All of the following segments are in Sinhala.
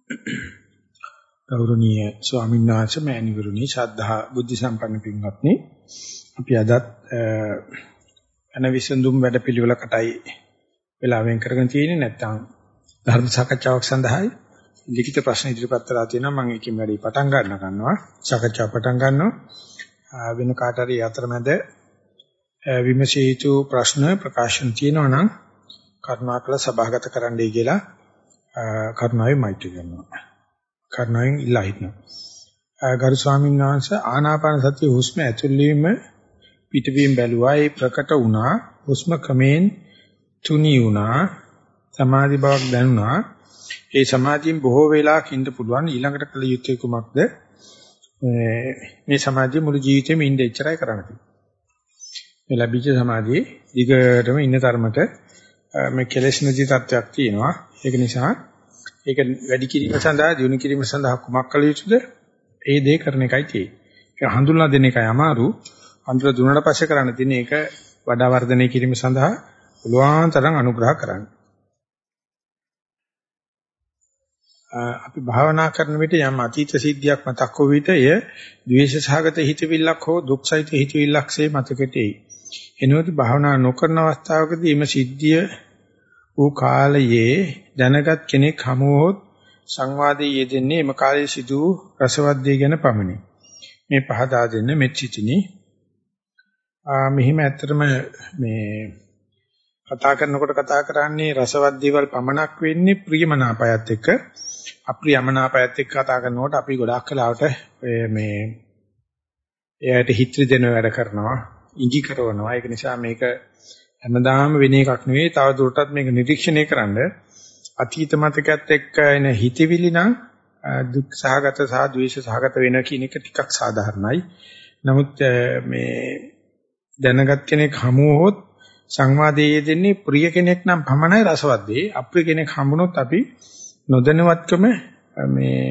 ගෞරවනීය ස්වාමීන් වහන්සේ මෑණිවරුනි ශ්‍රද්ධා බුද්ධ සම්පන්න පින්වත්නි අපි අදත් අනවිසඳුම් වැඩපිළිවෙලකටයි වෙලාවෙන් කරගෙන තියෙන්නේ නැත්නම් ධර්ම සාකච්ඡාවක් සඳහායි ලිඛිත ප්‍රශ්න ඉදිරිපත් කරලා තියෙනවා මම ඒකෙන් වැඩි පටන් ගන්නවා සාකච්ඡාව පටන් ගන්නවා වෙන කාට හරි අතරමැද විමසිය යුතු ප්‍රශ්න ප්‍රකාශන තියෙනවා නම් කරුණාකර සභාගත කරන්නයි කියලා කරුණාවෙන් මෛත්‍රී කරනවා කරනයින් ඉල්ලා හිටනවා ගරු ස්වාමීන් වහන්සේ ආනාපාන සතිය හුස්ම ඇතුල් වීම පිටවීම බැලුවා ඒ ප්‍රකට වුණා හුස්ම ක්‍රමෙන් තුනී වුණා සමාධි බවක් දැනුණා ඒ සමාධියෙන් බොහෝ වෙලාවක් ඉන්න පුළුවන් ඊළඟට කළ යුත්තේ කුමක්ද මේ සමාධිය මුළු ජීවිතේම ඉන්න එච්චරයි කරන්න තියෙන්නේ මේ ලැබිච්ච සමාධියේ දිගටම ඉන්න තරමට මේ කෙලෙස් නැති තත්ත්වයක් තියෙනවා ඒක නිසා ඒක වැඩි කිරීම සඳහා දිනු කිරීම සඳහා කුමක් කළ යුතුද? ඒ දේ කරන එකයි තියෙන්නේ. ඒක හඳුන්වා දෙන එකයි අමාරු. හඳුන්වා දුන්නාට පස්සේ කරන්න තියෙන්නේ ඒක වඩා වර්ධනය කිරීම සඳහා පුළුවන් තරම් අනුග්‍රහ කරන්න. අපි භාවනා කරන විට යම් අතීත සිද්ධියක් මතක් වූ විට එය ද්වේෂසහගත හිතවිල්ලක් හෝ දුක්සහිත හිතවිල්ලක්සේ මතකෙට එයි. එනොත් භාවනා නොකරන අවස්ථාවකදී මේ සිද්ධිය වූ කාලයේ දැනගත් කෙනෙක් හමුවොත් සංවාදයේ යෙදෙන්නේ එම කාලයේ සිදු රසවත් දේ ගැන පමණි. මේ පහදා දෙන්න මෙච්චිතිනි. මෙහිම ඇත්තටම මේ කතා කරනකොට කතා කරන්නේ රසවත් දේවල් පමණක් වෙන්නේ ප්‍රියමනාපයත් එක්ක. අප්‍රියමනාපයත් එක්ක කතා කරනකොට අපි ගොඩාක් කලාවට මේ එයාට හිත්‍රි දෙන වැඩ කරනවා, ඉඟි කරනවා. ඒක නිසා මේක හැමදාම වෙන එකක් නෙවෙයි තව දුරටත් මේක නිරීක්ෂණය කරන්න අතීත මතකයත් එක්ක එන හිතවිලි නම් දුක් සහගත සහ ද්වේෂ සහගත වෙන කියන එක ටිකක් සාධාරණයි. නමුත් මේ දැනගත් කෙනෙක් හමු වුවොත් සංවාදයේ දෙන්නේ ප්‍රිය කෙනෙක් නම් පමණයි රසවත් දෙයි. අප්‍රිය කෙනෙක් හම්බුනොත් අපි නොදැනුවත්කම මේ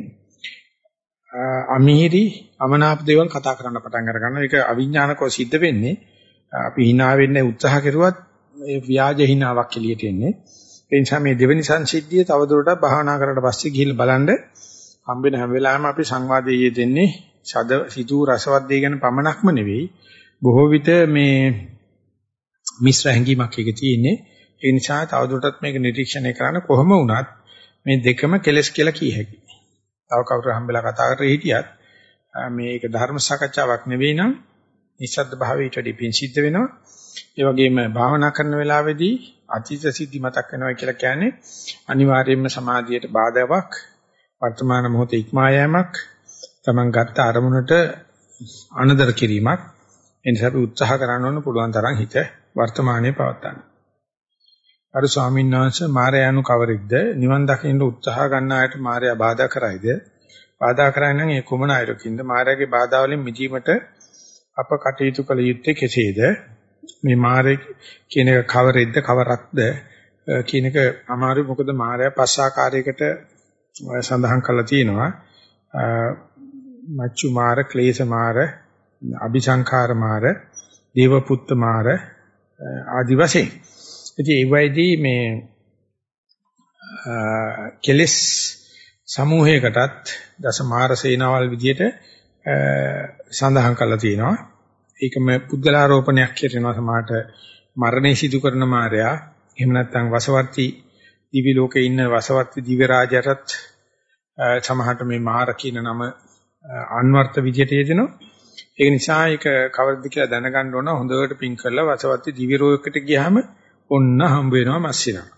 අමිහිරි අමනාප දේවල් කතා කරන්න පටන් අර ගන්නවා. ඒක අවිඥානිකව සිද්ධ වෙන්නේ. අපි hina වෙන්න උත්සාහ කරුවත් මේ ව්‍යාජ hinaවක් එළියට එන්නේ. ඒ නිසා මේ දෙවෙනි සංසිද්ධිය තවදුරටත් භාවනා කරලා පස්සේ ගිහිල්ලා බලන්න හම්බෙන හැම වෙලාවෙම අපි සංවාදයේ දෙන්නේ සිදු රසවත් දේ ගැන පමණක්ම නෙවෙයි. බොහෝ විට මේ මිශ්‍ර හැඟීමක් එක තියෙන්නේ. ඒ නිසා තවදුරටත් මේක නිරීක්ෂණය කරන්න කොහොම වුණත් මේ දෙකම කෙලස් කියලා කිය හැකියි. තව කවුරු හම්බෙලා කතා කරලා හිටියත් මේක ධර්ම සාකච්ඡාවක් නෙවෙයි නම් නිශ්ශබ්ද භාවයට වඩා සිද්ධ වෙනවා. ඒ වගේම භාවනා කරන වෙලාවේදී අතීත සිද්ධි මතක් වෙනවා කියලා කියන්නේ අනිවාර්යයෙන්ම සමාධියට බාධාවක්, වර්තමාන මොහොතේ ඉක්මා යෑමක්, තමන් ගත්ත අරමුණට අනදර කිරීමක්. ඒ නිසා අපි උත්සාහ කරන්න ඕන පුළුවන් තරම් හිත වර්තමානයේ පවත්වා ගන්න. අර ස්වාමීන් වහන්සේ මායයන්ු කවරෙක්ද? නිවන් දකින්න උත්සාහ ගන්න අයට මායя බාධා කරයිද? බාධා කරන්නේ නම් ඒ කුමන අයරකින්ද? මායගේ බාධා වලින් මිදීමට අප කටයුතු කළ යුත්තේ කෙසේද? මේ මාරේ කියන එක කවරෙද්ද කවරක්ද කියන එක අමාරුයි. මොකද මාරයා පස් ආකාරයකට සඳහන් කරලා තියෙනවා. මච්චු මාර, ක්ලේශ මාර, අபிසංඛාර මාර, දේවපුත්ත මාර ආදි වශයෙන්. ඉතින් ඒ වයිදී මේ කෙලස් සමූහයකටත් දස මාර සේනාවල් විදියට සඳහන් කරලා තියෙනවා. ඒකම පුද්ගලාරෝපණයක් කරනවා සමාහට මරණය සිදු කරන මායя. එහෙම නැත්නම් වසවර්ති දිවි ලෝකේ ඉන්න වසවර්ති දිව්‍ය රාජයටත් සමාහට මේ මාර කියන නම අන්වර්ථ විදියට යෙදෙනවා. ඒක නිසා ඒක කවරද කියලා දැනගන්න ඕන. හොඳට පින් කරලා වසවර්ති දිව්‍ය ලෝකෙට ගියාම ඔන්න හම්බ වෙනවා මස්සිනා.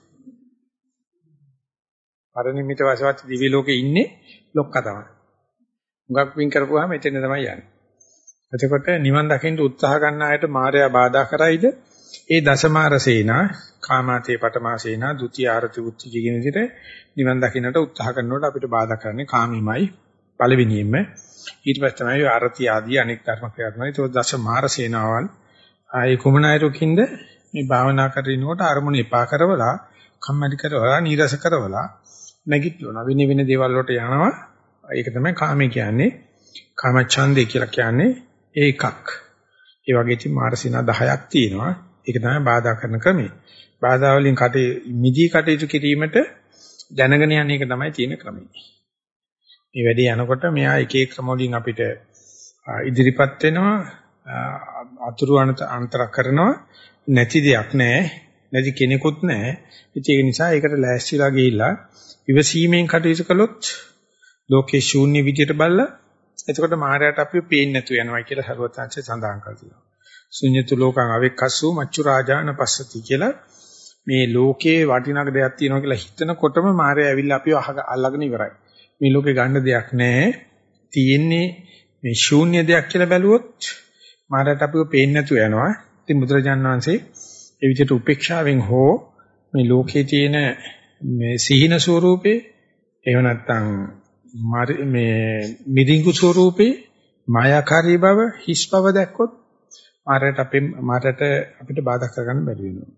පරිණිමිත වසවර්ති දිව්‍ය ලෝකේ ඉන්නේ ලොක්ක තමයි. මුගක් පින් කරපුවාම එතන තමයි යන්නේ. එතකොට නිවන් දකින්න උත්සාහ ගන්න අයට මායя බාධා කරයිද? ඒ දසමාර සේනා, කාමාතේ පඨමා සේනා, ဒုတိ ය ආරති උච්ච කියන විදිහට නිවන් දකින්නට උත්සාහ කරනකොට අපිට බාධා කරන්නේ කාමීමයි පළවෙනියෙන්ම. ඊට පස්සේ තමයි ආරති ආදී අනෙක් ධර්ම ක්‍රියාත්මකයි. ඒක දසමාර සේනාවල්. ආයේ කුමන අයරකින්ද මේ භාවනා කරනකොට අරමුණ එපා කරවලා, කම්මැලි කරවලා, නීරස කරවලා නැගිටවනවා. වෙන වෙන දේවල් වලට යනවා. ඒක තමයි කාමී කියන්නේ. කාමච්ඡන්දේ කියලා කියන්නේ ඒකක්. ඒ වගේ ඉතින් මාර්සිනා 10ක් තියෙනවා. ඒක තමයි බාධා කරන ක්‍රමය. බාධා වලින් මිදී කටයුතු කිරීමට දැනගෙන යන එක තමයි තියෙන ක්‍රමය. මේ වැඩේ යනකොට මෙයා එක එක ක්‍රම වලින් අපිට ඉදිරිපත් වෙනවා, අතුරු අන්තර කරනවා, නැති දෙයක් නැහැ, නැති කෙනෙකුත් නැහැ. ඒක නිසා ඒකට ලෑස්තිලා ගිහිල්ලා ඉවසීමෙන් කටයුතු කළොත් ලෝකේ ශූන්‍ය විදියට බලලා එතකොට මායයට අපි පේන්නේ නැතු වෙනවා කියලා සරුවත්ංශය සඳහන් කරලා තියෙනවා. ශුන්‍යතු ලෝකං අවෙක්කස්සු මච්චු රාජාන පස්සති කියලා මේ ලෝකේ වටිනාක දෙයක් තියෙනවා කියලා හිතනකොටම මායя ඇවිල්ලා අපිව අල්ලගෙන ඉවරයි. මේ ලෝකේ ගන්න දෙයක් නැහැ. තියෙන්නේ මේ ශූන්‍ය දෙයක් කියලා බැලුවොත් මායයට අපිව පේන්නේ නැතු වෙනවා. ඉතින් බුදුරජාණන් වහන්සේ ඒ විදිහට උපේක්ෂාවෙන් හෝ මේ ලෝකේ තියෙන මේ සිහින ස්වરૂපේ එහෙම නැත්නම් මේ මිරිඟු ස්වરૂපේ මායාකාරී බව හිස් බව දැක්කොත් මාරට අපිට බාධා කරගන්න බැරි වෙනවා.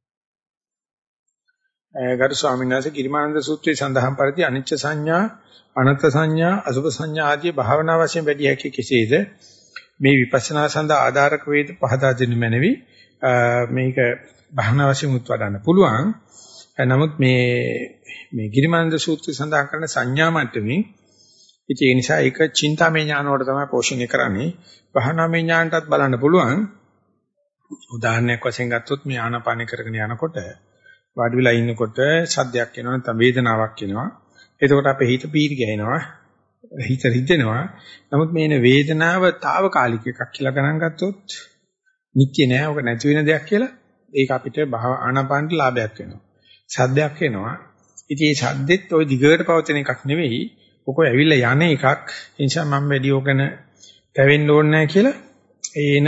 ගරු ස්වාමීන් වහන්සේ ගිරිමානන්ද සූත්‍රයේ සඳහන් පරිදි අනිච්ච සංඥා, අනත්ත් සංඥා, අසුභ සංඥා ආදී භාවනා වශයෙන් වැඩි හැකි කෙසේද? මේ විපස්සනා සඳහා ආධාරක වේද පහදා දෙනු මැනවි. මේක භාවනා වශයෙන් උත්වඩන්න පුළුවන්. නමුත් මේ ගිරිමානන්ද සූත්‍රයේ සඳහන් කරන සංඥා මට්ටමින් ඉතින් ඒ නිසා ඒක චින්තාමය ඥාන වලට තමයි පෝෂණය කරන්නේ. භාවනාමය ඥානටත් බලන්න පුළුවන්. උදාහරණයක් වශයෙන් ගත්තොත් මේ ආනාපාන කරගෙන යනකොට වාඩි වෙලා ඉන්නකොට සද්දයක් එනවා නැත්නම් වේදනාවක් එනවා. එතකොට අපේ හිත පීරි ගහනවා. හිත රිදෙනවා. නමුත් මේන වේදනාව తాවකාලික එකක් කියලා ගණන් ගත්තොත් නිත්‍ය නෑ. ඔක නැති වෙන දෙයක් කියලා ඒක අපිට ආනාපානට ලාභයක් වෙනවා. සද්දයක් එනවා. ඉතින් මේ සද්දෙත් ওই දිගට පවතින එකක් නෙවෙයි. ඔක ඇවිල්ලා යන එකක්. ඒ නිසා මම වැඩි ඕකන පැවෙන්න ඕනේ නැහැ කියලා ඒන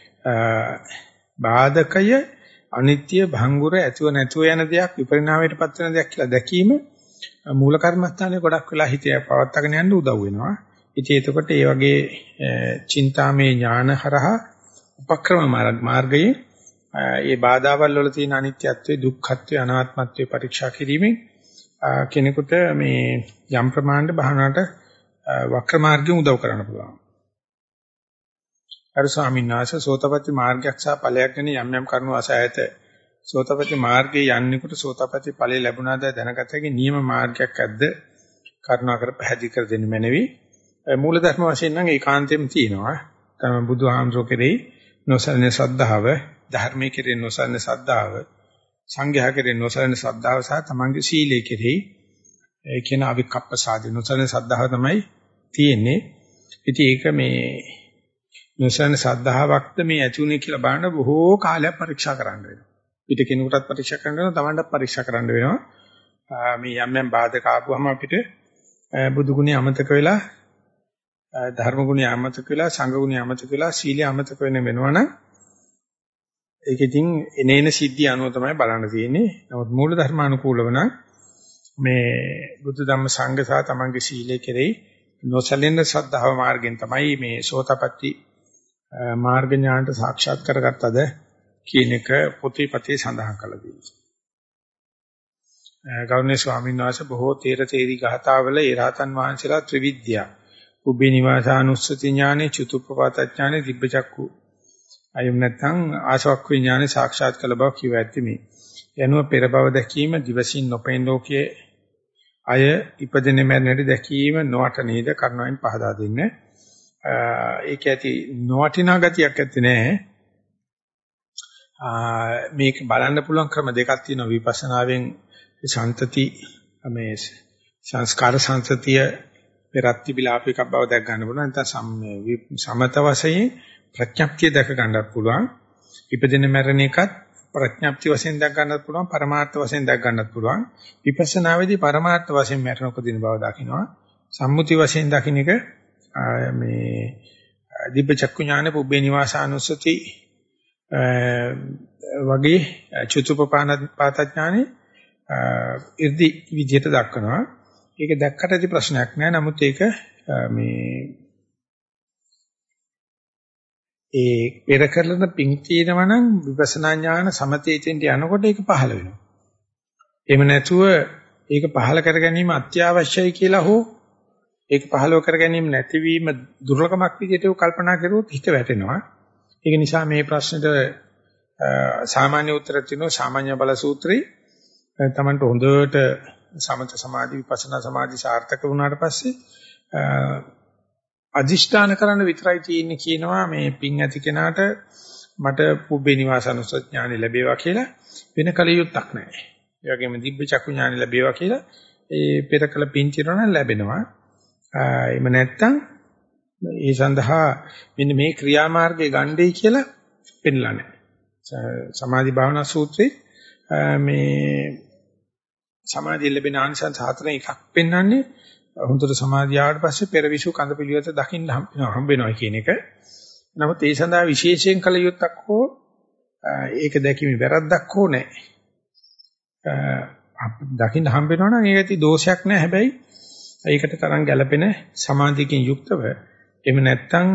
බාධකය අනිත්‍ය භංගුර ඇතුව නැතුව යන දෙයක් විපරිණාමයටපත් වෙන දෙයක් කියලා දැකීම මූල කර්මස්ථානයේ ගොඩක් වෙලා හිතේ පවත්වාගෙන යන්න උදව් වෙනවා. ඉතින් එතකොට මේ වගේ චින්තාමේ ඥාන හරහා උපක්‍රම මාර්ගයේ ඒ බාධාවල් වල තියෙන අනිත්‍යත්වයේ දුක්ඛත්වයේ අනාත්මත්වයේ පරීක්ෂා කිරීමෙන් කෙනෙකුට මේ යම් ප්‍රමාණයට භාවනාවට වක්‍ර මාර්ගයෙන් උදව් කරන්න පුළුවන්. අර ස්වාමීන් වහන්සේ සෝතපට්ටි මාර්ගයක් සහ ඵලයක් ගැන යම් යම් කරුණු අසහායත සෝතපට්ටි මාර්ගයේ යන්නේකොට සෝතපට්ටි ඵලය ලැබුණාද දැනගත හැකි නියම මාර්ගයක් ඇද්ද කරුණාකර පැහැදිලි කර දෙන්න මැනවි. මූල ධර්ම වශයෙන් නම් ඒකාන්තයෙන් තියෙනවා. තමයි බුදුහාමුදුරුවෝ කෙරෙහි නොසලෙන ශ්‍රද්ධාව, ධර්මයේ කෙරෙහි නොසලෙන ශ්‍රද්ධාව, සංඝයා කෙරෙහි නොසලෙන ශ්‍රද්ධාව සහ තමන්ගේ සීලයේ කෙරෙහි ඒ කියන අවිකප්පසාදී නොසලෙන ශ්‍රද්ධාව තමයි තියෙන්නේ. ඉතින් ඒක මේ නොසලෙන ශ්‍රද්ධාවක්ද මේ ඇතුණේ කියලා බලන බොහෝ කාලයක් පරීක්ෂා කරන්න වෙනවා. පිට කෙනෙකුටත් පරීක්ෂා කරන්න වෙනවා, තමන්ටත් පරීක්ෂා කරන්න වෙනවා. මේ යම් යම් බාධක ආපුවම අපිට බුදු ගුණය අමතක වෙලා, ධර්ම ගුණය අමතක වෙලා, සංඝ ගුණය අමතක වෙලා, සීලය අමතක වෙනවනම් ඒක ඉතින් එනේන සිද්ධිය අනුව තමයි බලන්න තියෙන්නේ. නමුත් මූල ධර්මානුකූලව නම් මේ බුදු ධම්ම සංඝ සහ තමන්ගේ සීලය කෙරෙහි නොසැලෙන ශ්‍රද්ධාව මාර්ගයෙන් තමයි මේ සෝතපට්ටි මාර්ග ඥානට සාක්ෂාත් කරගත්තද කියන එක පොතේපතේ සඳහන් කරලා තියෙනවා. ගෞරවනීය ස්වාමීන් වහන්සේ බොහෝ තේරි ගාථාවල ඒ රහතන් වහන්සේලා ත්‍රිවිද්‍යා උබ්බේ නිවාසානුස්සති ඥානෙ, චතුප්පපාත ඥානෙ, දිබ්බචක්කු අයම් නැත්නම් ආසවක්ඛ විඥානෙ සාක්ෂාත් කළ බව කිව ඇත්තේ මේ. යනුව පෙර බව දැකීම, දිවසින් නොපෙන ලෝකයේ අය ඉපදෙන්නේ මැරෙන්නට දැකීම නොවට නේද කරුණාවෙන් පහදා දෙන්න. ඒක ඇති නොවටිනා ගතියක් ඇත්තේ නෑ. මේක බලන්න පුළුවන් ක්‍රම දෙකක් තියෙනවා. විපස්සනාවෙන් සම්තති මේ සංස්කාර සංතතිය පෙරත්ති බිලාපිකක් බව දැක ගන්න පුළුවන්. නැත්නම් සමත වශයෙන් ප්‍රඥප්තිය දැක ගන්නත් පුළුවන්. ඉපදෙන මැරෙන එකත් ප්‍රඥප්ති වශයෙන් දැක ගන්නත් පුළුවන්. පරමාර්ථ වශයෙන් දැක ගන්නත් පුළුවන්. විපස්සනාවේදී පරමාර්ථ වශයෙන් මැරෙන උපදින බව දකින්නවා. සම්මුති වශයෙන් දකින්න එක මේ දිබ්බචක්කු ඥාන, පුබ්බේ නිවාසානුස්සති වගේ චුතුපපාත ඥානෙ ඉර්ධි විදියට දක්වනවා. ඒක දැක්කට ඇති ප්‍රශ්නයක් නෑ. නමුත් ඒක මේ ඒ පෙර කරන පිං තියෙනවා නම් විපස්සනා ඥාන සමතේෙන්ට යනකොට ඒක පහළ වෙනවා. එහෙම නැතුව ඒක පහළ කර ගැනීම අත්‍යවශ්‍යයි කියලා හෝ ඒක පහළව කර ගැනීම නැතිවීම දුර්ලභමක් විදිහට කල්පනා කරුවොත් හිත වැටෙනවා. ඒක නිසා මේ ප්‍රශ්නෙට සාමාන්‍ය උත්තර තියෙනවා සාමාන්‍ය බල සූත්‍රේ. තමන්ට හොඳට සමත සමාධි විපස්සනා සමාධි සාර්ථක වුණාට පස්සේ අදිෂ්ඨාන කරන්න විතරයි තියෙන්නේ කියනවා මේ පිං ඇති කෙනාට මට පුබ්බේ නිවාසනුස්සති ඥානෙ ලැබේවා කියලා වෙන කලියුත්තක් නැහැ. ඒ වගේම දිබ්බ චක්කු ඥානෙ ලැබේවා කියලා ඒ පෙර කළ පිං චිරණ ලැබෙනවා. එහෙම නැත්නම් ඒ සඳහා මෙන්න මේ ක්‍රියාමාර්ගයේ ගණ්ඩේ කියලා පෙන්නලා නැහැ. සමාධි භාවනා සූත්‍රයේ මේ සමාධිය ලැබෙන ආනිසංස හතරෙන් එකක් පෙන්වන්නේ හොඳට සමාධිය ආවට පස්සේ පෙරවිසු කඳ පිළිවෙත දකින්න හම්බ වෙනවා කියන එක. නමුත් ඒ සඳහා විශේෂයෙන් කළ යුත්තක් හෝ ඒක දැකීමේ වැරද්දක් හෝ නැහැ. දකින්න හම්බ වෙනවා නම් ඒක ඇති දෝෂයක් නැහැ. හැබැයි ඒකට තරම් ගැළපෙන සමාධියකින් යුක්තව එහෙම නැත්නම්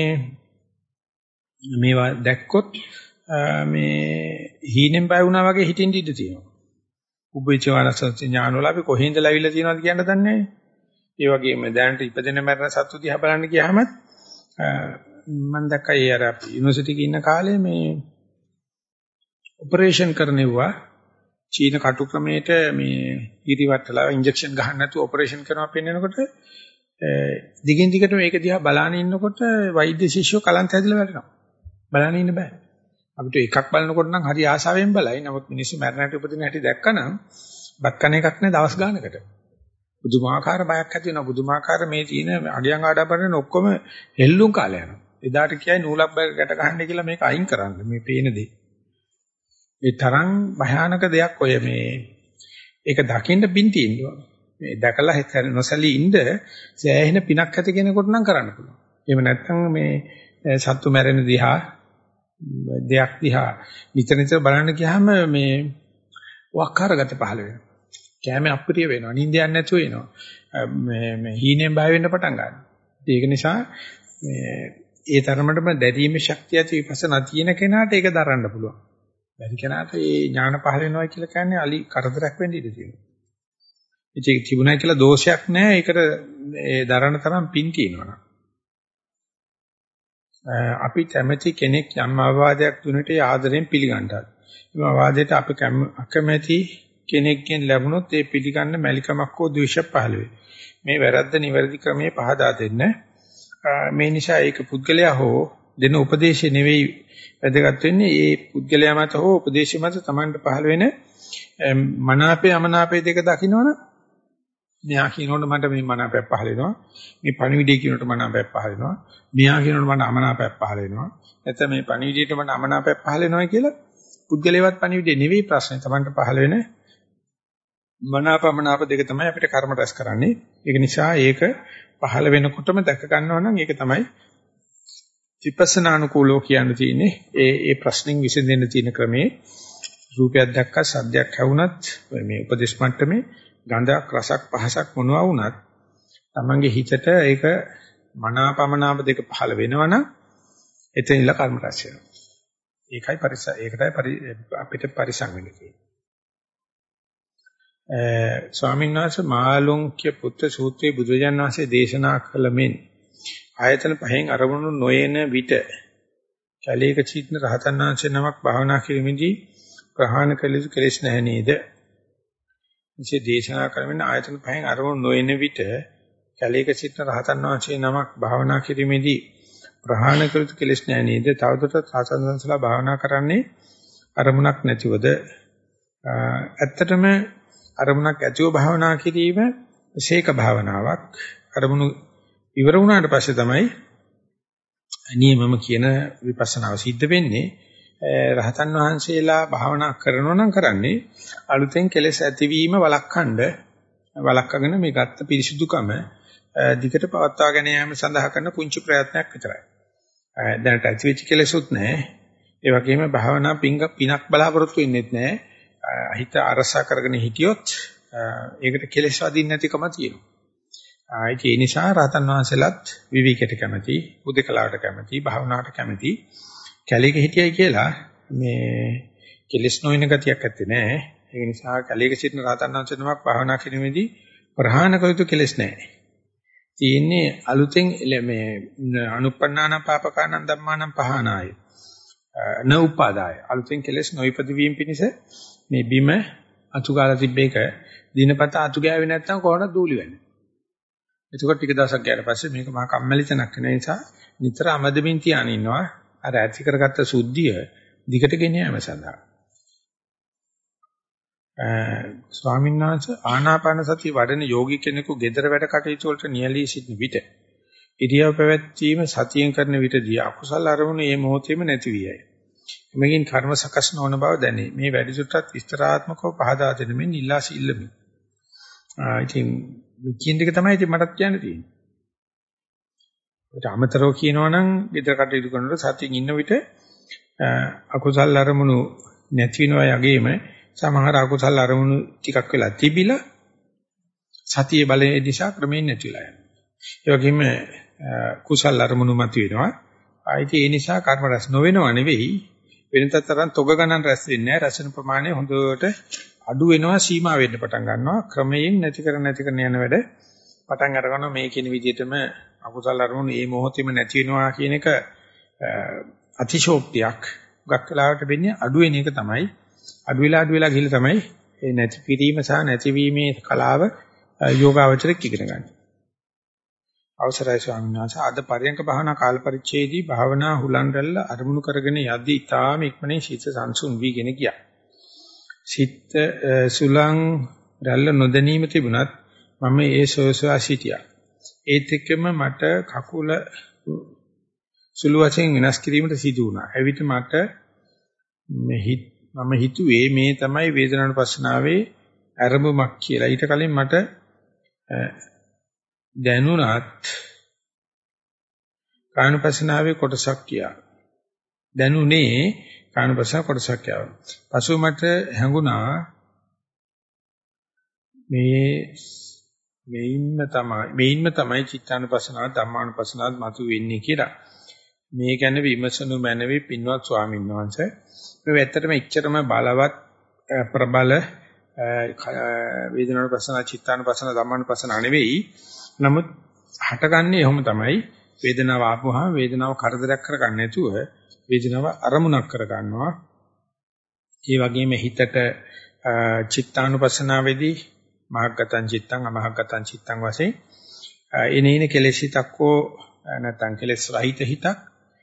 මේවා දැක්කොත් මේ හීනෙන් බය වුණා වගේ හිතින් ඉඳ තියෙනවා. උබ්බේචවානසත් ඥානවල අපි කොහෙන්ද ලැබිලා තියෙනවද කියන්න දන්නේ නැහැ. ඒ වගේම දැනට ඉපදෙන මරණ සත්තු දිහා බලන්න ගියාම මම දැක්කා ඒ අර යුනිවර්සිටි එකේ ඉන්න කාලේ මේ ඔපරේෂන් කරනවා චීන කටුක්‍රමයට මේ ඉරිවට්ටලා ඉන්ජෙක්ෂන් ගහන්න නැතුව ඔපරේෂන් කරනවා පෙන්නනකොට දිගින් දිගට මේක දිහා බලාගෙන ඉන්නකොට වෛද්‍ය ශිෂ්‍යෝ කලන්ත හැදලා වැටෙනවා. බලාගෙන ඉන්න බෑ. අපිට එකක් බලනකොට නම් හරි ආසාවෙන් බලයි. නමුත් මිනිස්සු මරණයට උපදින හැටි දැක්කනම් බත් කන එකක් නෑ දවස් ගානකට. බුදුමාකාර බයක් ඇති වෙනවා. බුදුමාකාර මේ තියෙන අගයන් ආඩම්බරන ඔක්කොම හෙල්ලුම් කාලය යනවා. එදාට කියයි නූලක් බැග ගැට ගන්න කියලා මේක අයින් කරන්න මේ පේන දේ. ඒ තරම් භයානක දෙයක් ඔය මේ ඒක දකින්න පින් තියෙනවා. මේ දැකලා නොසැලී ඉඳ සෑහෙන පිනක් ඇති කෙනෙකුට නම් කරන්න පුළුවන්. එහෙම නැත්නම් මේ සත්තු මැරෙන දිහා දෙයක් දිහා නිතර නිතර බලන්න ගියාම මේ වක්කාරගත පහළ වෙනවා. කැමේ අප්‍රිය වෙනවා. නිින්ද යන්නේ නැතුව එනවා. මේ හීනෙන් බය වෙන්න පටන් ගන්නවා. ඒක නිසා ඒ තරමටම දැරීමේ ශක්තිය ඇති විපස්සනා තියෙන කෙනාට ඒක දරන්න පුළුවන්. බැරි කෙනාට ඒ ඥාන පහළ වෙනවා කියලා කියන්නේ අලි කරදරයක් වෙන්න ඉඩ තියෙනවා. ඒක තිබුණා කියලා දෝෂයක් නැහැ. ඒකට ඒ දරණ තරම් පින් තියෙනවා. අපි කැමැති කෙනෙක් යම් අවවාදයක් දුන්නට ඒ ආදරෙන් පිළිගන්නවා. මේ අවවාදයට අපි අකමැති කෙනෙක්ගෙන් ලැබුණොත් ඒ පිළිගන්න මැලිකමක් හෝ ද්වේෂයක් පහළ වේ. මේ වැරද්ද නිවැරදි ක්‍රමයේ පහදා දෙන්න. මේ නිසා ඒක පුද්ගලයා හෝ දෙන උපදේශය නෙවෙයි වැදගත් වෙන්නේ. ඒ පුද්ගලයා මත හෝ උපදේශය මත Tamanට පහළ වෙන මනාපේ අමනාපේ දෙක දකින්නවනේ. මෙයා කියනකොට මට මේ මනාපයක් පහල වෙනවා. මේ පණිවිඩය කියනකොට මනාපයක් පහල වෙනවා. මෙයා කියනකොට මට අමනාපයක් පහල වෙනවා. නැත්නම් මේ පණිවිඩයට මට අමනාපයක් පහල වෙනවා කියලා පුද්ගලයාවත් පණිවිඩය නෙවෙයි ප්‍රශ්නේ. Tamanට පහල වෙන මනාපමනාප දෙක තමයි අපිට කර්ම රැස් කරන්නේ. ඒක නිසා ඒක පහල වෙනකොටම දැක ගන්නවා නම් ඒක තමයි විපස්සනානුකූලෝ කියන්න තියෙන්නේ. ඒ ප්‍රශ්نين විසඳෙන්න තියෙන ක්‍රමේ රූපයක් දැක්ක සද්දයක් ඇහුණත් මේ උපදේශ මට්ටමේ ගන්ධක් රසක් පහසක් මොනවා වුණත් තමන්ගේ හිතට ඒක මනාපමනාප දෙක පහළ වෙනවනම් එතනින්ලා කර්ම රැස් වෙනවා. ඒකයි අපිට පරිසං වෙන්න තියෙන්නේ. ස්වාමීන් වහන්සේ මාළුන්ක්‍ය පුත්‍ර සූත්‍රයේ බුදුරජාණන් වහන්සේ දේශනා කළ මෙන් ආයතන පහෙන් අරමුණු නොයන විට කැලේක සිටින රහතන් වහන්සේ නමක් භාවනා කිරීමේදී ප්‍රහාණ කළ යුතු කෙලෙස් නැහැ නේද? මේ දේශනා කරමින් ආයතන පහෙන් අරමුණු නොයන විට කැලේක සිටින රහතන් වහන්සේ නමක් භාවනා කිරීමේදී ප්‍රහාණ කළ යුතු කෙලෙස් නැහැ නේද? තවදුරටත් රහතන් වහන්සේලා භාවනා කරන්නේ අරමුණක් නැතිවද? ඇත්තටම අරමුණක් ඇතිව භාවනා කිරීම ශේක භාවනාවක්. අරමුණු ඉවර වුණාට පස්සේ තමයි නියමම කියන විපස්සනාව සිද්ධ වෙන්නේ. රහතන් වහන්සේලා භාවනා කරනවා නම් කරන්නේ අලුතෙන් කෙලෙස් ඇතිවීම වළක්වගෙන මේ ගත්ත පිරිසුදුකම දිගට පවත්වා ගෙන යාම සඳහා කරන පුංචි ප්‍රයත්නයක් විතරයි. දැනට ඇතිවෙච්ච කෙලෙසුත් නැහැ. ඒ වගේම භාවනා පිනක් බලාපොරොත්තු වෙන්නෙත් නැහැ. හිත අරසා කරගෙන හිටියොත් ඒකට කෙලෙස් වදින්න නැතිකම තියෙනවා. ඒ නිසා රහතන් වහන්සේලාත් විවිකයට කැමති, උදේකලාවට කැමති, භාවනාවට කැමති. කැලේක හිටියයි කියලා මේ කෙලෙස් නොවන ගතියක් ඇත්තේ නැහැ. ඒ නිසා කැලේක සිටින රහතන් වහන්සේ නමක් භාවනා කිරීමේදී ප්‍රහාණ කළ යුතු කෙලෙස් නැහැ. තියෙන්නේ අලුතෙන් මේ අනුප්පන්නාන පාපකානං ධම්මානං පහනාය. නූපාදාය. අලුතෙන් කෙලෙස් නොයිපද වීම පිණිස මේ බිම අතුගාලා තිබ්බ එක දිනපතා අතු ගෑවේ නැත්නම් කොහොමද දූලි වෙන්නේ. එතකොට ටික දවසක් ගියාට පස්සේ මේක මහා කම්මැලි තැනක් වෙන නිසා නිතර අමදමින් තියාගෙන ඉන්නවා. අර ඇති කරගත්ත සුද්ධිය දිගට ගෙන යාම සඳහා. ස්වාමීන් වහන්සේ ආනාපාන සතිය වඩන යෝගී කෙනෙකු gedara වැඩ කටයුතු වලට නියැලී සිටින විට ඉරියව් පැවැත්වීම සතියෙන් කරන විටදී අකුසල අරමුණු මේ මොහොතේම නැති වියයි. එමගින් කර්ම සකස් නොවන බව දැනේ. මේ වැඩිසුටත් විස්තරාත්මකව පහදා දෙන්න මෙන් ඉල්ලා සිල්ලමි. ඉතින් කියන එක තමයි ඉතින් මටත් කියන්න තියෙන්නේ. ඒකට අමතරව කියනවනම් gedara කටයුතු කරනකොට සතියෙන් ඉන්න විට අකුසල අරමුණු නැති වෙනවා යගේම සමහර අකුසල අරමුණු ටිකක් වෙලා තිබිලා සතිය බලයේ දිශා ක්‍රමයෙන් නැතිලා යනවා. ඒ වගේම කුසල අරමුණු මත වෙනවා. ආයිති ඒ නිසා කර්ම රැස් නොවෙනව නෙවෙයි වෙනතත් තරම් තොග ගණන් රැස් වෙන්නේ නැහැ. රැස්වෙන ප්‍රමාණය හොඳට අඩු වෙනවා සීමා වෙන්න පටන් ගන්නවා. ක්‍රමයෙන් නැති කර යන වැඩ පටන් අර ගන්නවා. මේ කියන විදිහටම අකුසල අරමුණු මේ මොහොතේම නැති වෙනවා කියන එක අතිශෝක්තියක්. ගක් කලාවට වෙන්නේ අඩු වෙන එක තමයි. අඩු වෙලා ගිහිල්ලා තමයි මේ නැති කිරීම සහ නැතිවීමේ කලාව යෝගාවචරයක් ඉගෙන ගන්න. අවසරයි ස්වාමීන් වහන්සේ අද පරයන්ක භාවනා කාල පරිච්ඡේදී භාවනා හුලන් රැල්ල අරමුණු කරගෙන යද්දී ඊටාම ඉක්මනින් සිත සංසුන් වීගෙන ගියා. සිත සුලං රැල්ල නොදැනීම තිබුණත් මම ඒ සෝසවා සිටියා. ඒත් එක්කම මට කකුල සුළු වශයෙන් වෙනස් කිරීමට සිදු වුණා. එවිට මට මම හිතුවේ මේ තමයි වේදනානුපස්සනාවේ ආරම්භමක් කියලා. ඊට කලින් මට දැනුණත් කායනුපස්සනාවේ කොටසක් කියා. දැනුනේ කායනුපස්සන කොටසක් කියලා. පසුව මට හැඟුණා මේින්ම තමයි චිත්තානුපස්සනාව ධම්මානුපස්සනාව මතු වෙන්නේ කියලා. මේ ගැන විමසනු මැනවි පින්වත් ස්වාමීන් වහන්සේ මේ ඇත්තටම එච්චරම බලවත් ප්‍රබල වේදනානුපස්සන චිත්තානුපස්සන ධම්මානුපස්සන නෙවෙයි. නමුත් හටගන්නේ එහෙම තමයි. වේදනාව ආපුවාම වේදනාව කරදරයක් කරගන්න නැතුව වේදනාව අරමුණක් කරගන්නවා. ඒ වගේම හිතට චිත්තානුපස්සනාවේදී මහග්ගතං චිත්තං අමහග්ගතං චිත්තං වශයෙන් එනේන කෙලෙස් හිතක් හෝ නැත්නම් කෙලෙස් රහිත හිතක්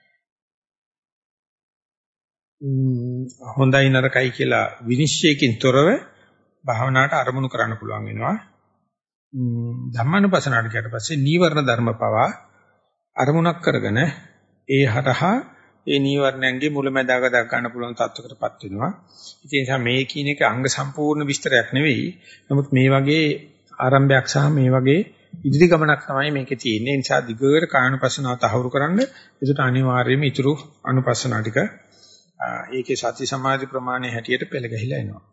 හොඳයි නරකයි කියලා විනිශ්චයකින් තොරව භාවනාවට අරමුණු කරන්න පුළුවන් වෙනවා. ධම්මානුපස්සනාවට ගියට පස්සේ නීවරණ ධර්ම පවා අරමුණක් කරගෙන ඒ හරහා ඒ නීවරණයන්ගේ මුලැමැදාක දක් ගන්න පුළුවන් තත්වයකටපත් වෙනවා. ඒ නිසා මේ කියන එක අංග සම්පූර්ණ විස්තරයක් නෙවෙයි. නමුත් මේ වගේ ආරම්භයක් සහ මේ වගේ ඉදිරි ගමනක් තමයි මේකේ තියෙන්නේ. ඒ නිසා දිගට කායනුපස්සනාව තහවුරු කරන්න ඒකට අනිවාර්යයෙන්ම ඊතුරු අනුපස්සනා ටික ඒකේ සති සමාධි ප්‍රමාණය හැටියට පෙළ ගැහිලා එනවා.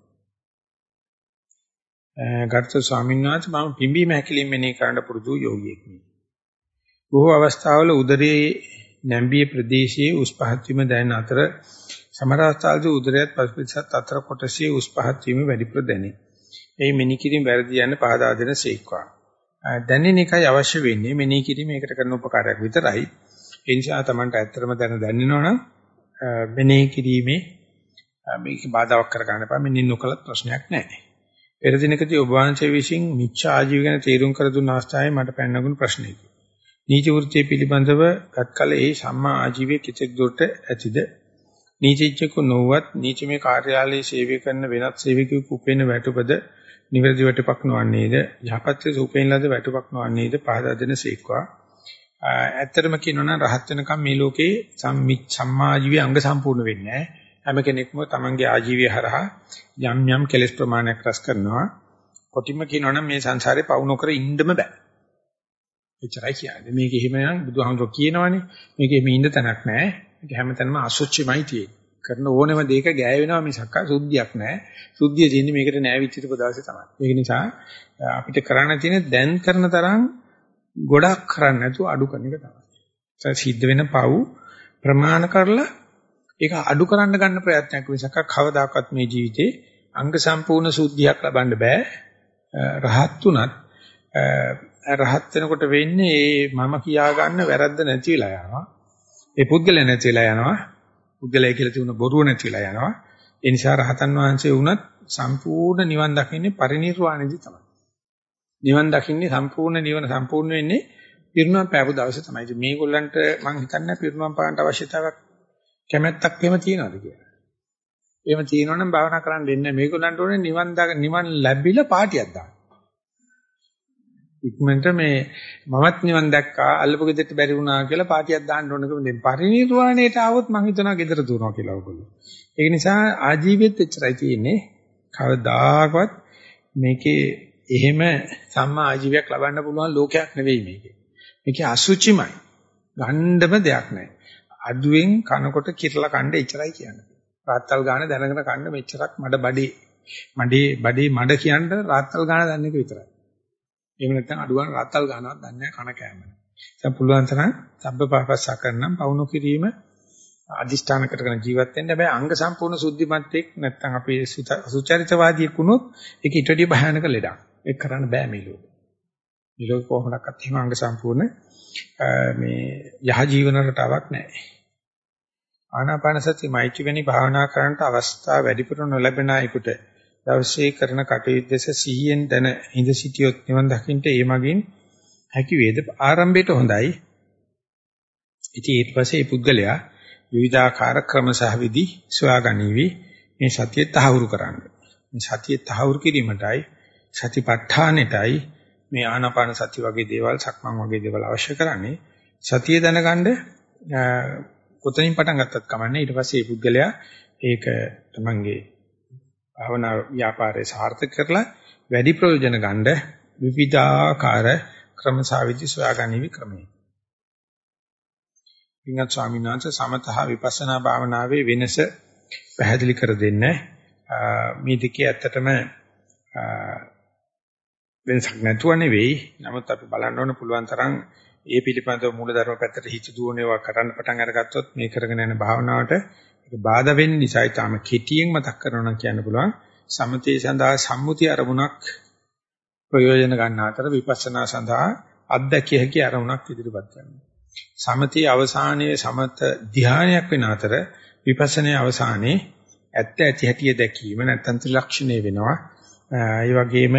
ගර්ථ ස්වාමීන් වහන්සේ මම පිම්බීම හැකිලින් මෙනේ කරන්න පුරුදු යෝගියෙක් නේ. බොහෝ අවස්ථාවල උදරයේ නැඹිය ප්‍රදේශයේ උස් පහත් වීම දැනෙන අතර සමහර අවස්ථාවලදී උදරයත් පසුපිටත් අතර කොටසේ උස් පහත් වීම වැඩිපුර දැනේ. එයි මෙනි කිරීම වැරදි යන පහදා දෙන සීක්වා. දැනෙන එකයි අවශ්‍ය වෙන්නේ මෙනි කිරීම ඒකට කරන උපකාරයක් විතරයි. ඒ නිසා Tamanට ඇත්තටම දැනෙනවනම් මෙනි කිරීමේ මේක බාධාවක් කර ගන්න එපා. මෙනි නොකලත් ප්‍රශ්නයක් නැහැ. පෙර දිනකදී ඔබ වහන්සේ විසින් මිච්ඡා ආජීව ගැන තීරුම් කර දුන්න අවස්ථාවේ මට පැනනගුණ ප්‍රශ්නයක. නීච වෘත්තිය පිළිබඳව ගත්කල ඒ සම්මා ආජීවයේ කිතෙක් දුරට ඇතිද? නීචිච්චක නොවත් නීචමේ කාර්යාලයේ සේවය කරන වෙනත් සේවකයෙකු උපේන වැටුපද නිවැරදි වැටුපක් නොවන්නේද? යහපත්සේ උපේන ලද වැටුපක් නොවන්නේද? පහදා දෙන සීක්වා. ඇත්තටම කියනවනම් රහත් වෙනකම් මේ ලෝකේ සම්මා ආජීවයේ අංග සම්පූර්ණ වෙන්නේ නැහැ. හැම කෙනෙක්ම තමන්ගේ ආජීවය හරහා යම් කෙලෙස් ප්‍රමාණයක් රැස් කරනවා. කොටිම කියනවනම් මේ සංසාරේ පවු නොකර ඉන්නම බෑ. එච්චරයි කියන්නේ. මේක එහෙමනම් බුදුහාමුදුරුවෝ කියනවනේ. මේක එහෙම ඉන්න තැනක් නැහැ. මේක හැමතැනම අසුචිමයි තියෙන්නේ. කරන ඕනෙම දෙයක ගෑය වෙනවා මිසක් සුද්ධියක් නැහැ. සුද්ධිය තියෙන්නේ මේකට නෑවිච්ච දවසේ තමයි. ඒක නිසා අපිට කරන්න තියෙන්නේ දැන් කරන තරම් ගොඩක් කරන්න නැතුව අඩු කරන එක තමයි. සිද්ධ වෙන පව් ප්‍රමාණ කරලා ඒක අඩු කරන්න ගන්න ප්‍රයත්නයක් මිසක් කවදාකවත් මේ ජීවිතේ අංග සම්පූර්ණ සුද්ධියක් ලබන්න බෑ. රහත් උනත් රහත් වෙනකොට වෙන්නේ මම කියා ගන්න වැරද්ද නැති වෙලා යනවා. ඒ පුද්ගලයා නැති වෙලා යනවා. පුද්ගලයා කියලා තියුණ බොරුව නැති වෙලා යනවා. ඒ නිසා රහතන් වහන්සේ වුණත් සම්පූර්ණ නිවන් දකින්නේ පරිණිරවාණයදී තමයි. නිවන් දකින්නේ සම්පූර්ණ නිවන සම්පූර්ණ වෙන්නේ පිරුණම් පෑපු දවසේ තමයි. ඉතින් මේගොල්ලන්ට මම හිතන්නේ පිරුණම් පාන්න අවශ්‍යතාවයක් කැමැත්තක් එහෙම තියනවාද කියලා. එහෙම තියෙනවනම් භාවනා කරන්න දෙන්නේ මේගොල්ලන්ට ඕනේ නිවන් ලැබිලා පාටියක් දාන්න. ඉක්මනට මේ මමත් නිවන් දැක්කා අල්ලපු ගෙදරට බැරි වුණා කියලා පාටියක් දාන්න ඕනකම දෙන්න. පරිණිරවාණයට ආවොත් මං හිතනවා ගෙදර දුවනවා කියලා ඔයගොල්ලෝ. ඒක නිසා ආජීවෙත් එච්චරයි තියෙන්නේ. කවදාකවත් මේකේ එහෙම සම්මා ආජීවයක් ලබන්න පුළුවන් ලෝකයක් නෙවෙයි මේකේ. මේකේ අසුචිමයි. ගණ්ඩම දෙයක් නැහැ. අඩුවෙන් කනකොට කිරලා කණ්ඩ එච්චරයි කියන්නේ. රාත්තල් ගාන දැනගෙන කන්න මෙච්චරක් මඩ කියන්න රාත්තල් ගාන දන්න එක විතරයි. එහෙම නැත්නම් අඩු ගන්න රාත්තල් ගානවත් දන්නේ නැහැ කන කෑම. දැන් පුළුවන් තරම් සබ්බපාපස්සා කරනම් පවුණු කිරීම අදිෂ්ඨාන කරගෙන ජීවත් වෙන්න. හැබැයි අංග සම්පූර්ණ සුද්ධිමත් එක් නැත්නම් අපි සුචරිතවාදියෙක් වුණොත් ඒක ඊට වඩා භයානක ලෙඩක්. ඒක කරන්න බෑ මේ ලෝකෙ. මේ ලෝකෙ කොහොමදක්වත් එහෙම අංග සම්පූර්ණ මේ යහ ජීවන රටාවක් නැහැ. ආනාපාන සති මෛත්‍රී වෙනි භාවනා කරන්නට අවස්ථාව වැඩිපුර නොලැබෙන අයෙකුට දවසේ කරන කටයුතු දෙස සිහියෙන් දැන ඉඳ සිටියොත් නිවන් දකින්න ඒ මගින් හැකි වේද ආරම්භයට හොඳයි. ඉතින් ඊට පස්සේ මේ පුද්ගලයා විවිධාකාර ක්‍රම සහ විදි සොයාගනිවි මේ සතිය තහවුරු කරන්න. මේ සතිය තහවුරු කිරීමටයි සතිපට්ඨානෙටයි මේ ආනාපාන සති වගේ දේවල් සක්මන් වගේ දේවල් අවශ්‍ය කරන්නේ. සතිය දැනගන්න කොතනින් පටන් ගත්තත් කමන්නේ. ඊට පස්සේ මේ පුද්ගලයා ඒක තමන්ගේ භාවනා ව්‍යාපාරයේ සාර්ථක කරලා වැඩි ප්‍රයෝජන ගන්න විවිධාකාර ක්‍රමසාවිදි සොයාගනිවි ක්‍රමයි. විඤ්ඤාණ ස්වාමීන් වහන්සේ සමතහ විපස්සනා භාවනාවේ වෙනස පැහැදිලි කර දෙන්න. මේ දෙකේ ඇත්තටම වෙනසක් නැතුව නෙවෙයි. නමුත් අපි බලන්න ඕන පුළුවන් තරම් ඒ පිළිපදව මූලධර්ම පැත්තට හිත දුවනවා කරන්න පටන් අරගත්තොත් මේ කරගෙන යන භාවනාවට ඒක බාධා වෙන්න නිසා ඊටම කෙටියෙන් මතක් කරනවා නම් කියන්න පුළුවන් සමතේ සඳහා සම්මුති අරමුණක් ප්‍රයෝජන ගන්න අතර විපස්සනා සඳහා අත්දැකිය හැකි අරමුණක් ඉදිරිපත් කරනවා. සමතේ අවසානයේ සමත ධානයක් වෙන අතර විපස්සනායේ අවසානයේ ඇත්ත ඇති හැටි දැකීම නැත්නම් ත්‍රිලක්ෂණය වෙනවා. ඒ වගේම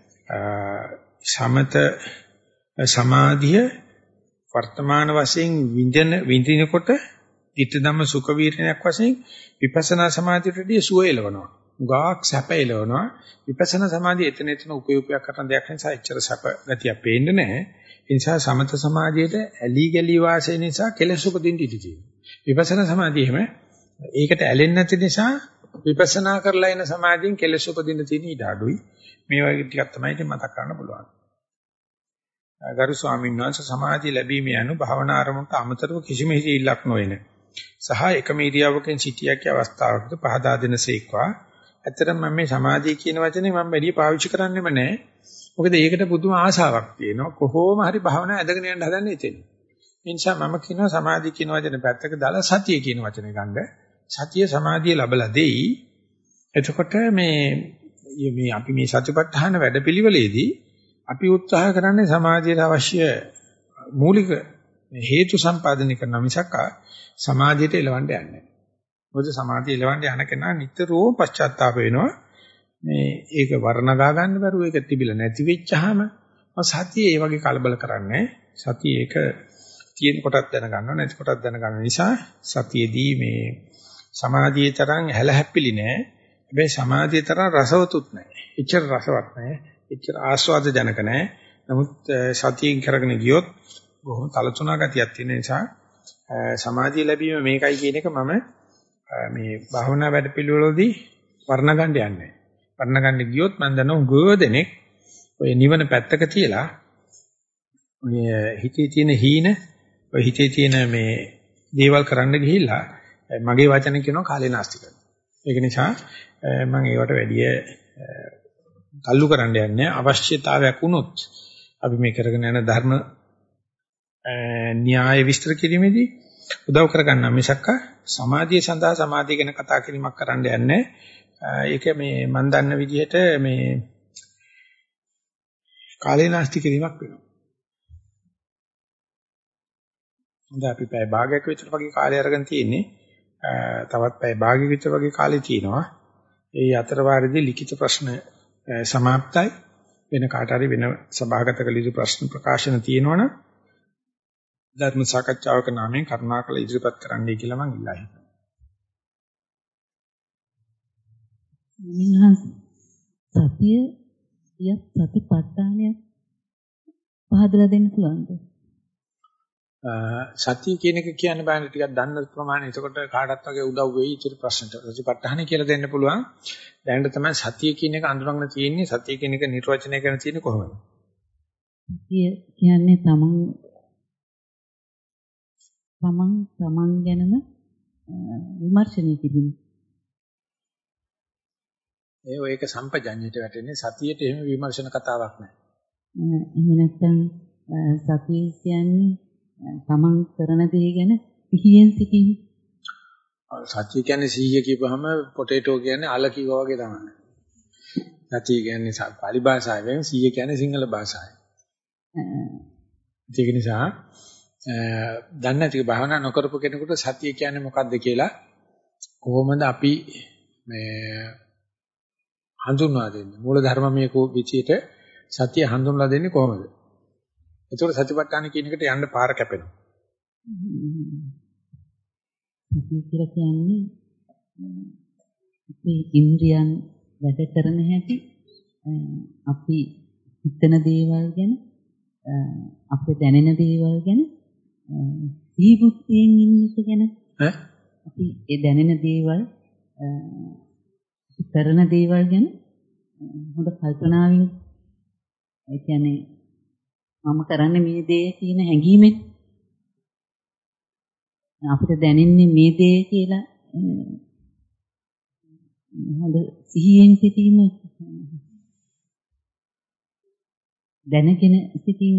සමත සමාධිය වර්තමාන වශයෙන් විඳිනකොට ඊට ධම්ම සුඛ වීරණයක් වශයෙන් විපස්සනා සමාධියටදී සුව එලවනවා. උගාක් සැප එලවනවා. විපස්සනා සමාධිය එතන උපයෝගයක් කරන දෙයක් නිසා එච්චර සැප ගතිය පේන්නේ නැහැ. ඒ නිසා සමත සමාධියට ඇලි ගලි වාසය නිසා කෙලෙස් උපදින්න ඉඩ තියෙනවා. විපස්සනා සමාධිය එහෙම ඒකට ඇලෙන්නේ නැති නිසා විපස්සනා කරලා එන සමාධියෙන් කෙලෙස් උපදින්න තියෙන ඉඩ අඩුයි. මේ වගේ ටිකක් තමයි ඉතින් මතක් කරන්න පුළුවන්. ගරු ස්වාමීන් වහන්සේ සමාධිය ලැබීමේ අනු භාවනා ආරමුණට අමතරව කිසිම හිතිලක් නොවන සහ එකම ඉරියව්වකින් සිටියකී අවස්ථාවකද පහදා දෙනසේක්වා. ඇත්තටම මම මේ සමාධිය කියන වචනේ මම වැඩි පාවිච්චි කරන්නෙම නැහැ. මොකද ඒකට පුදුම ආශාවක් තියෙනවා. කොහොම හරි භාවනා ඇදගෙන යන්න හදන්නේ එතන. ඒ නිසා මම කියනවා සමාධිය කියන වචනේ පැත්තක දාලා සතිය කියන වචනේ ගන්න. සතිය සමාධිය ලැබලා දෙයි. එතකොට මේ අපි මේ සතිපට්ඨාන වැඩපිළිවෙලේදී අපි උත්සාහ කරන්නේ සමාධියට අවශ්‍ය මූලික හේතු සම්පාදනය කරන මිසක් සමාධියට එලවන්න යන්නේ නැහැ. මොකද සමාධිය එලවන්න යන කෙනා නිතරම පශ්චාත්තාප වෙනවා. මේ ඒක වර්ණගා ගන්න බැරුව ඒක තිබිලා නැති වෙච්චාම සතිය ඒ වගේ කලබල කරන්නේ. සතිය ඒක තියෙන කොටක් දැනගන්නවා නැති කොටක් දැනගන්න නිසා සතියේදී මේ සමාධියේ තරම් හැලහැප්පිලි නැහැ. හැබැයි සමාධියේ තරම් රසවතුත් නැහැ. එච්චර රසවත් නැහැ. එච්චර ආස්වාද ජනක නැහැ. නමුත් සතියෙන් කරගෙන ගියොත් බොහොම තලතුණා ගතියක් තියෙන නිසා සමාධිය ලැබීම මේකයි කියන එක මම මේ භාවනා වැඩපිළිවෙලවලදී වර්ණ ගන්න යන්නේ. වර්ණ ගන්න ගියොත් මම දන්නවා ගොඩනෙක් ඔය නිවන පැත්තක තියලා ඔය හිතේ තියෙන හීන ඔය හිතේ තියෙන මේ දේවල් කරන්න ගිහිල්ලා මගේ වචන කියනවා කාලේ නාස්ති කරනවා. ඒක නිසා මම ඒවට වැඩි තල්ලු කරන්න යන්නේ අවශ්‍යතාවයක් වුණොත් අපි මේ කරගෙන යන ධර්ම න්‍යාය විස්තර කිරීමේදී උදව් කරගන්න මිසක් සමාධිය සඳහා සමාධිය ගැන කතා කිරීමක් කරන්න යන්නේ. ඒක මේ මම දන්න විදිහට මේ කාලේ නාස්ති කිරීමක් වෙනවා. හොඳ අපි පැය භාගයක් විතර වගේ කාලය අරගෙන තියෙන්නේ. තවත් පැය භාගෙ විතර වගේ කාලේ තියෙනවා. ඒ අතර වාරෙදී ලිඛිත ප්‍රශ්න સમાප්තයි. වෙන කාට හරි වෙන සභාගත කළ යුතු ප්‍රශ්න ප්‍රකාශන තියෙනවනම් ධර්ම සාකච්ඡාවක නාමයෙන් කරුණාකර ඉදිරිපත් කරන්නයි කියලා මම ඉල්ලා හිටිනවා. සතිය යත් ප්‍රතිපත්තානිය පහදලා දෙන්න පුළුවන්ද? සතිය කියන එක කියන්න බෑනේ ටිකක් දන්න ප්‍රමාණය. එතකොට කාටත් වගේ උදව් වෙයි ඉතිරි ප්‍රශ්නට. ප්‍රතිපත්තහනේ කියලා දෙන්න පුළුවන්. දැනට තමයි සතිය කියන එක අඳුරගෙන තියෙන්නේ. සතිය කියන එක නිර්වචනය කරන තියෙන්නේ කොහොමද? සතිය කියන්නේ තමන් ගැනම විමර්ශනය කිරීම. ඒක සම්පජඤ්ඤයට වැටෙන්නේ. සතියට එහෙම විමර්ශන කතාවක් නැහැ. එහෙම නැත්නම් සතිය කියන්නේ තමන් කරන දේ ගැන සිහියෙන් සිටීම. සතිය කියන්නේ සිහිය කියපුවහම පොටේටෝ කියන්නේ අල කිව්වා වගේ තමයි. සතිය කියන්නේ පාලි භාෂාවෙන් සිහිය කියන්නේ සිංහල භාෂාවෙන්. ඒක නිසා දන්නේ නැති භාවනා නොකරපු කෙනෙකුට සතිය කියන්නේ මොකක්ද කියලා කොහොමද අපි මේ හඳුන්වා දෙන්නේ? මූල ධර්මමය විචිත සතිය හඳුන්වලා දෙන්නේ කොහොමද? ඒතකොට සතිපට්ඨාන කියන එකට යන්න පාර කැපෙනවා. සතිය කියලා කියන්නේ අපි ඉන්ද්‍රියන් වැඩ කරන හැටි, අපි හිතන දේවල් ගැන, අපේ දැනෙන දේවල් ගැන සීබුද්ධියෙන් ඉන්න එක ගැන අපි ඒ දැනෙන දේවල් කරන දේවල් ගැන හොඳ කල්පනාවෙන් ඒ කියන්නේ මම කරන්නේ මේ දේ කියන හැඟීමෙන් අපිට දැනෙන්නේ මේ දේ කියලා හොඳ සිහියෙන් සිටීම දැනගෙන සිටීම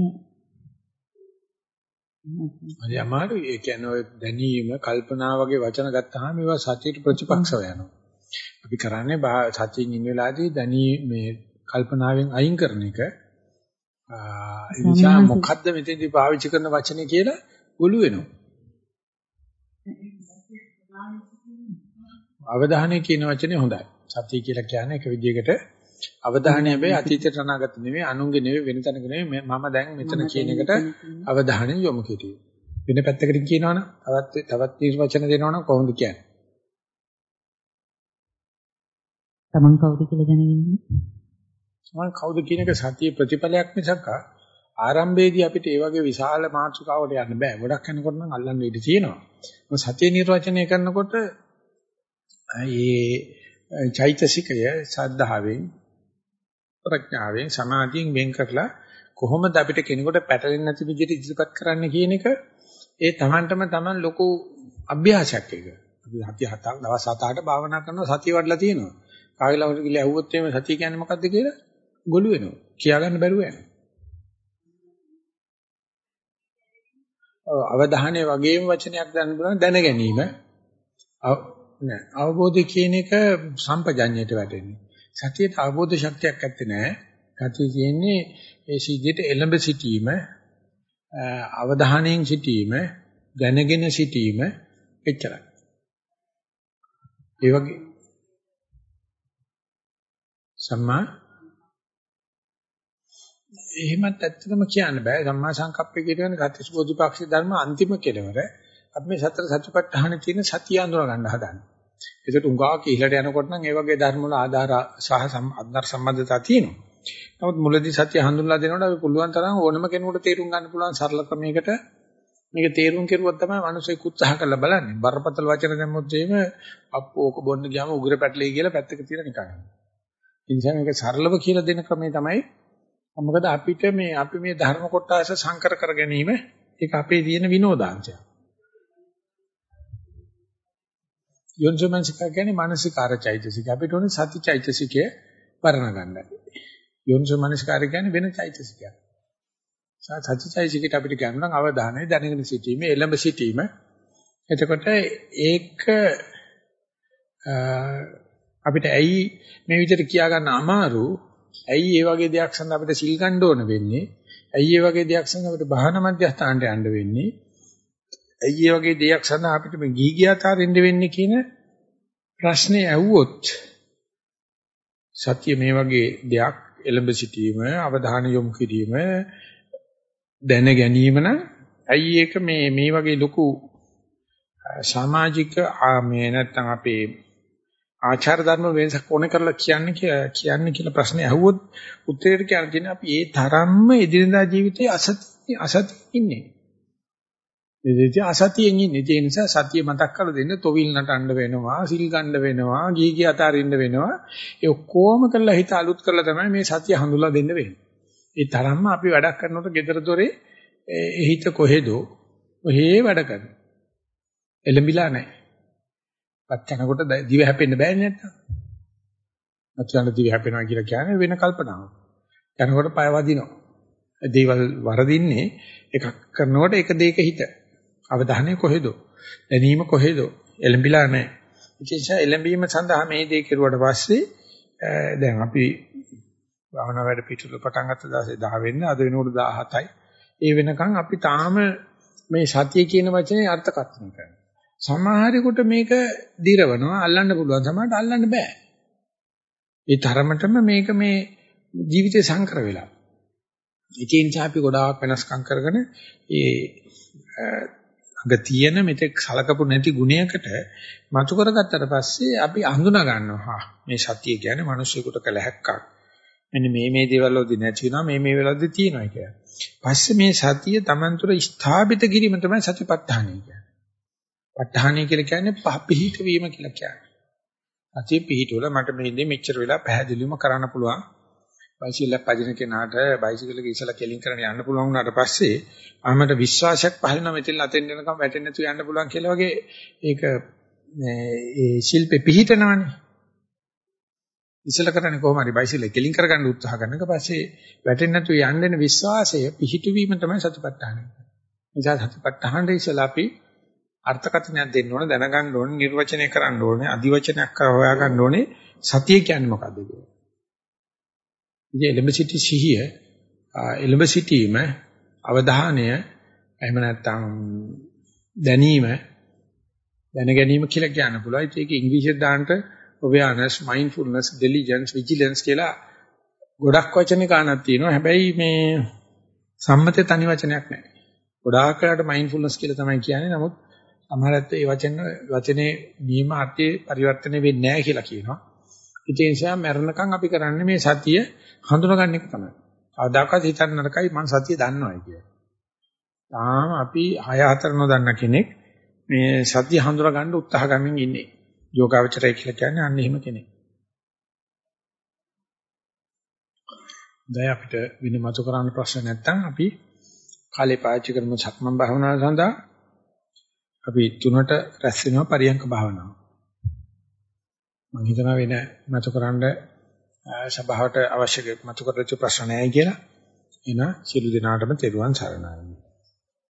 හරි අමාරුයි. ඒ කියන්නේ ඔය දැනීම කල්පනා වගේ වචන ගත්තාම ඒවා සත්‍යයට ප්‍රතිපක්ෂව යනවා. අපි කරන්නේ සත්‍යයෙන් ඉන්න වෙලාවේදී මේ කල්පනාවෙන් අයින් කරන එක. ඒ නිසා මොකද්ද මෙතෙන්දී පාවිච්චි කරන වචනේ කියලා ඔලු වෙනවා. අවධානය කියන වචනේ හොඳයි. සත්‍ය කියලා කියන්නේ එක විදිහකට අවධානය හැබැයි අතීතයට අනාගත නෙවෙයි, අනුන්ගේ නෙවෙයි, වෙන තැනක නෙවෙයි. මම දැන් මෙතන කියන එකට අවධානය යොමු කිරීම. වෙන පැත්තකට කියනවනම් තවත් නිර්වචන දෙනවනම් කොහොමද කියන්නේ? තමන් කවුද කියලා දැනගන්නේ? තමන් කවුද කියන එක සතිය ප්‍රතිඵලයක් මිසක් ආරම්භයේදී අපිට ඒ වගේ විශාල මාතෘකාවකට යන්න බෑ. ගොඩක් යනකොට නම් අල්ලන්න ඉඩ තියෙනවා. මොකද සතිය නිර්වචනය කරනකොට ඒ චෛතසිකය සද්ධාවෙන් ප්‍රඥාවෙන් සමාධියෙන් වෙන් කරලා කොහොමද අපිට කෙනෙකුට පැටලෙන්නේ නැති විදිහට ඉදිරිපත් කරන්න කියන එක ඒ Tamanටම Taman ලොකු අභ්‍යාසයක් ඒක. අපි සතිය 7ක් දවස් 7-8 භාවනා කරනවා සතිය වඩලා තියෙනවා. කාගෙලාවට ගිහලා ඇහුවොත් එහෙම සතිය කියන්නේ මොකද්ද කියලා ගොළු වෙනවා. කියාගන්න බැරුව යනවා. අවධානය වගේම වචනයක් ගන්න බලන දැන ගැනීම නෑ අවබෝධය කියන එක සම්පජඤ්ඤයට වැටෙන්නේ. සතියට අවබෝධ ශක්තියක් ඇත්තේ නෑ. සතිය කියන්නේ ඒ සිද්ධියට එළඹ සිටීම, අවධානයෙන් සිටීම, දැනගෙන සිටීම එච්චරයි. ඒ වගේ සම්මා එහෙමත් ඇත්තටම කියන්න බෑ. සම්මා සංකප්පය කියන්නේ ගතිස් බෝධිපාක්ෂික ධර්ම අන්තිම කෙලවර. අපි මේ සතර සතිපට්ඨාන තියෙන සතිය අඳුර ගන්න හදන්නේ. ඒකට උංගා කිහිලට යනකොට නම් ඒ වගේ ධර්ම වල ආධාර සහ අන්තර් සම්බන්ධතා තියෙනවා. නමුත් මුලදී සතිය හඳුන්ලා දෙනකොට අපි පුළුවන් තරම් ඕනම කෙනෙකුට තේරුම් ගන්න පුළුවන් සරල ක්‍රමයකට මේක තේරුම් කෙරුවොත් තමයි මිනිස්සෙක් උත්සාහ කරලා බලන්නේ. බරපතල වචන දැම්මොත් එහෙම අප්පෝ ඕක බොන්න ගියාම උගුර පැටලෙයි කියලා පැත්තක තියලා නිකන්. ඒ නිසා මේක සරලව කියලා දෙන ක්‍රමය තමයි මොකද අපි මේ ධර්ම කොටස සංකර කර ගැනීම ඒක අපේ තියෙන විනෝදාංශය. යොන්සමන්සික කියන්නේ මානසිකාර චෛතසික. අපිට ඕනේ සති චෛතසිකය වර්ණ ගන්නයි. යොන්සමනසිකාර කියන්නේ වෙන චෛතසිකයක්. සති චෛතසිකයට අපිට කියන්න නම් අවධානය දැනගෙන සිටීම, එළඹ සිටීම. එතකොට ඒක අපිට ඇයි මේ විදිහට කියා ගන්න අමාරු? ඇයි මේ වගේ දෙයක් සඳහා අපිට සිල් ගන්න ඕන වෙන්නේ? ඇයි මේ වගේ දෙයක් සඳහා අපිට භාවනා මධ්‍යස්ථානට යන්න වෙන්නේ? ඇයි මේ වගේ දෙයක් සඳහා අපිට මේ ගීගියාතරින්න වෙන්නේ කියන ප්‍රශ්නේ ඇහුවොත් සත්‍ය මේ වගේ දෙයක් එළඹ සිටීම අවධානය යොමු කිරීම දැන ගැනීම නම් ඇයි ඒක මේ වගේ ලොකු සමාජික මේ නැත්තම් අපේ ආචාර ධර්ම වෙනසක් ඕනේ කරලා කියන්නේ කියලා ප්‍රශ්නේ අහුවොත් උත්තරයට කියන්නේ අපි ඒ තරම්ම එදිනදා ජීවිතයේ අසතිය ඉන්නේ. ඒ අසතියෙන් ඉන්නේ. ඒ නිසා සතිය මතක් කරලා දෙන්න තොවිල් නටන්න වෙනවා, සිල් ගන්න වෙනවා, ගීගී අතාරින්න වෙනවා. ඒ ඔක්කොම කරලා හිත අලුත් කරලා තමයි මේ සතිය හඳුල්ලා දෙන්න වෙන්නේ. ඒ තරම්ම අපි වැඩක් කරනකොට gedara dore හිත කොහෙදෝ ඔහේ වැඩ කරනවා. එළඹිලා නැහැ. පත් යනකොට දිව හැපෙන්න බෑනේ නැත්තම්. පත් යන දිව හැපෙනවා කියලා කියන්නේ වෙන කල්පනාවක්. යනකොට පය වදිනවා. දේවල් වරදින්නේ එකක් කරනකොට එක දෙයක හිත. අවධානය කොහෙදෝ. දැනීම කොහෙදෝ. එළඹිලා නැහැ. ඒ නිසා එළඹීම සඳහා මේ දේ කෙරුවට පස්සේ දැන් අපි භාවනා වැඩ පිටුල පටන් ගත්ත දවසේ 10 වෙන්න අද වෙනකොට 17යි. ඒ වෙනකන් අපි තාම මේ සතිය කියන වචනේ අර්ථකථනය කරනවා. සමහරෙකුට මේක දිරවනවා අල්ලන්න පුළුවන් සමහරට අල්ලන්න බෑ. ඒ තරමටම මේක මේ ජීවිතේ සංකර වෙලා. ඒ නිසා අපි ගොඩාක් වෙනස්කම් කරගෙන ඒ අඟ තියෙන මෙතෙක් සලකපු නැති ගුණයකට මතු කරගත්තට පස්සේ අපි හඳුනා ගන්නවා මේ සතිය කියන්නේ මිනිස්සුෙකුට කළ හැක්කක්. මෙන්න මේ දේවල් වලදී නැති වෙනවා මේ වෙලාවදී තියෙනවා කියලා. පස්සේ මේ සතිය Taman තුර ස්ථාපිත කිරීම තමයි සතිපට්ඨානය කියන්නේ. ප ဋ ාණය කියලා කියන්නේ පිහිට වීම කියලා කියන්නේ. අතේ පිහිටවල මට මේ දේ මෙච්චර වෙලා පැහැදිලිවම කරන්න පුළුවන්. බයිසිකල් පදින කෙනාට බයිසිකල් එක ඉස්සලා කෙලින් කරන්න යන්න පුළුවන් වුණාට පස්සේ ආමට විශ්වාසයක් පහළ වෙනවා මෙතන අතෙන් යනකම් වැටෙන්නේ නැතුව යන්න පුළුවන් කියලා වගේ ඒක ඒ ශිල්පේ පිහිටනවනේ. ඉස්සලා කරන්නේ කොහොම හරි බයිසිකල් කෙලින් කරගන්න උත්සාහ කරනක පස්සේ වැටෙන්නේ නැතුව යන්න දෙන විශ්වාසය පිහිටවීම තමයි සතිපට්ඨානය. නිසා සතිපට්ඨානෙ ඉස්සලා අපි අර්ථකථනයක් දෙන්න ඕන දැනගන්න ඕන නිර්වචනය කරන්න ඕනේ අදිවචනයක් හොයා ගන්න ඕනේ සතිය කියන්නේ මොකද්ද කියලා. ඉතින් එළඹ සිටි සිහිය එළඹ සිටීම අවධානය එහෙම නැත්නම් දැනීම දැන ගැනීම කියලා කියන්න පුළුවන්. ඒක ඉංග්‍රීසියෙන් දාන්න awareness mindfulness diligence vigilance කියලා ගොඩක් වචන ගන්නක් තියෙනවා. හැබැයි මේ සම්මතේ තනි වචනයක් නැහැ. ගොඩාක් වෙලාවට mindfulness කියලා තමයි කියන්නේ. නමුත් සමහරත් ඒ වචනේ නියම අර්ථයේ පරිවර්තනය වෙන්නේ නැහැ කියලා කියනවා. ඒ නිසා මරණකම් අපි කරන්නේ මේ සතිය හඳුනගන්න එක තමයි. අවදාකත් හිතන්න නරකයි මම සතිය දන්නවයි කියලා. තාම අපි 6-4 නොදන්න කෙනෙක් මේ සතිය හඳුනා ගන්න උත්සාහ ගමින් ඉන්නේ. යෝගාවචරය කියලා කියන්නේ අන්න එහෙම කෙනෙක්. දැන් අපිට විනමතු කරන්න ප්‍රශ්න නැත්නම් අපි කාලේ පාවිච්චි කරමු සක්මන් භාවනාව සඳහා. අපි 3ට රැස් වෙනවා පරියංක භාවනාව. මම හිතනවා වෙන මතු කරන්න සභාවට අවශ්‍ය මතු කරච්ච ප්‍රශ්න නැහැ කියලා. එන සිළු දිනාටම තෙරුවන් සරණයි.